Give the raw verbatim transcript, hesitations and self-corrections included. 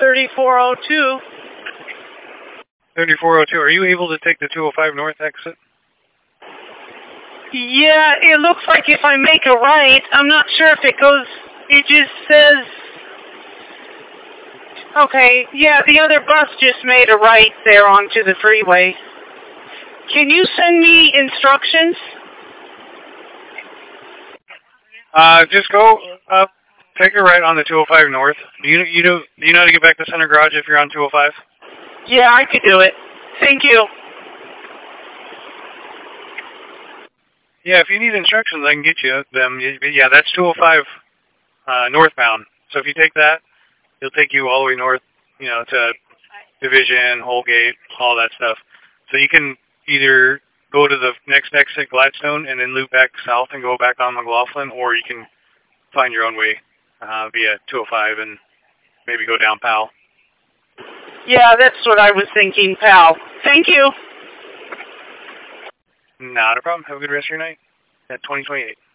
thirty-four oh two. thirty-four oh two, are you able to take the two oh five north exit? Yeah, it looks like if I make a right, I'm not sure if it goes, it just says, okay, yeah, the other bus just made a right there onto the freeway. Can you send me instructions? Uh, just go up, take a right on the two oh five north. Do you, you, know, do you know how to get back to Center Garage if you're on two oh five? Yeah, I could do it. Thank you. Yeah, if you need instructions, I can get you them. Yeah, that's two oh five uh, northbound. So if you take that, it'll take you all the way north, you know, to Division, Holgate, all that stuff. So you can either go to the next exit, Gladstone, and then loop back south and go back on McLaughlin, or you can find your own way uh, via two oh five and maybe go down Powell. Yeah, that's what I was thinking, pal. Thank you. Not a problem. Have a good rest of your night at twenty twenty-eight.